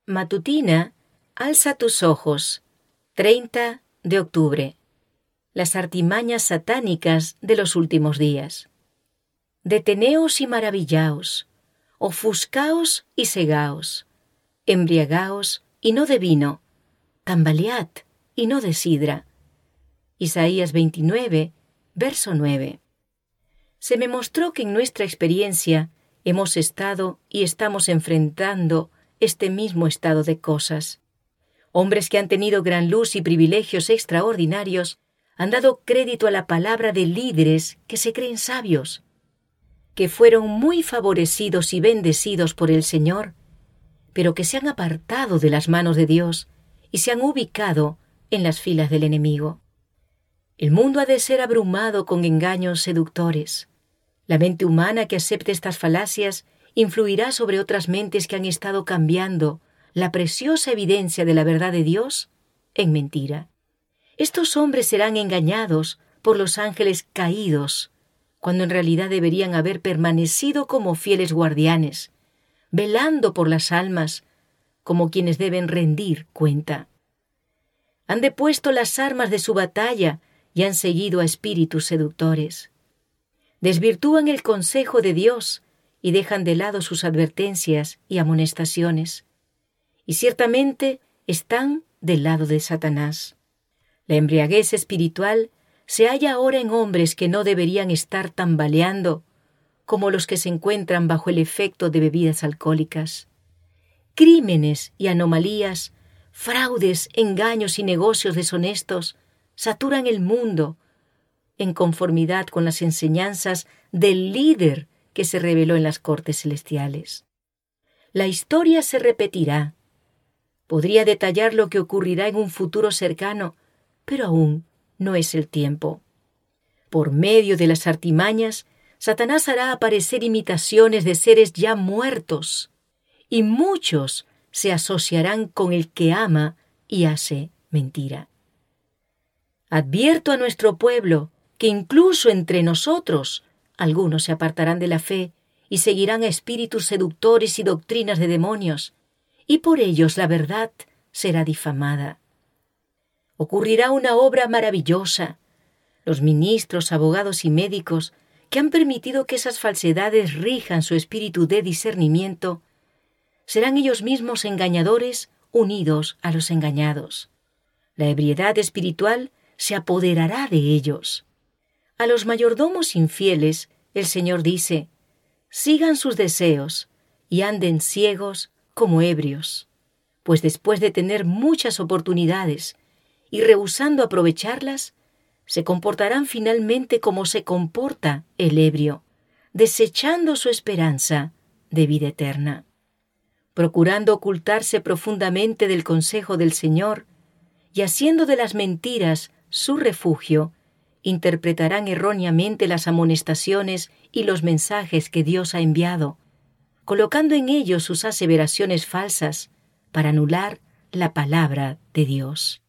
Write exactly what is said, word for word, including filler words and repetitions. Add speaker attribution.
Speaker 1: Matutina, alza tus ojos, treinta de octubre. Las artimañas satánicas de los últimos días. Deteneos y maravillaos, ofuscaos y cegaos, embriagaos y no de vino, tambalead y no de sidra. Isaías veintinueve, verso nueve. Se me mostró que en nuestra experiencia hemos estado y estamos enfrentando este mismo estado de cosas. Hombres que han tenido gran luz y privilegios extraordinarios han dado crédito a la palabra de líderes que se creen sabios, que fueron muy favorecidos y bendecidos por el Señor, pero que se han apartado de las manos de Dios y se han ubicado en las filas del enemigo. El mundo ha de ser abrumado con engaños seductores. La mente humana que acepte estas falacias influirá sobre otras mentes que han estado cambiando la preciosa evidencia de la verdad de Dios en mentira. Estos hombres serán engañados por los ángeles caídos, cuando en realidad deberían haber permanecido como fieles guardianes, velando por las almas, como quienes deben rendir cuenta. Han depuesto las armas de su batalla y han seguido a espíritus seductores. Desvirtúan el consejo de Dios y dejan de lado sus advertencias y amonestaciones. Y ciertamente están del lado de Satanás. La embriaguez espiritual se halla ahora en hombres que no deberían estar tambaleando como los que se encuentran bajo el efecto de bebidas alcohólicas. Crímenes y anomalías, fraudes, engaños y negocios deshonestos saturan el mundo en conformidad con las enseñanzas del líder que se reveló en las cortes celestiales. La historia se repetirá. Podría detallar lo que ocurrirá en un futuro cercano, pero aún no es el tiempo. Por medio de las artimañas, Satanás hará aparecer imitaciones de seres ya muertos, y muchos se asociarán con el que ama y hace mentira. Advierto a nuestro pueblo que incluso entre nosotros algunos se apartarán de la fe y seguirán a espíritus seductores y doctrinas de demonios, y por ellos la verdad será difamada. Ocurrirá una obra maravillosa. Los ministros, abogados y médicos que han permitido que esas falsedades rijan su espíritu de discernimiento, serán ellos mismos engañadores unidos a los engañados. La ebriedad espiritual se apoderará de ellos. A los mayordomos infieles, el Señor dice, sigan sus deseos y anden ciegos como ebrios, pues después de tener muchas oportunidades y rehusando aprovecharlas, se comportarán finalmente como se comporta el ebrio, desechando su esperanza de vida eterna. Procurando ocultarse profundamente del consejo del Señor y haciendo de las mentiras su refugio, interpretarán erróneamente las amonestaciones y los mensajes que Dios ha enviado, colocando en ellos sus aseveraciones falsas para anular la palabra de Dios.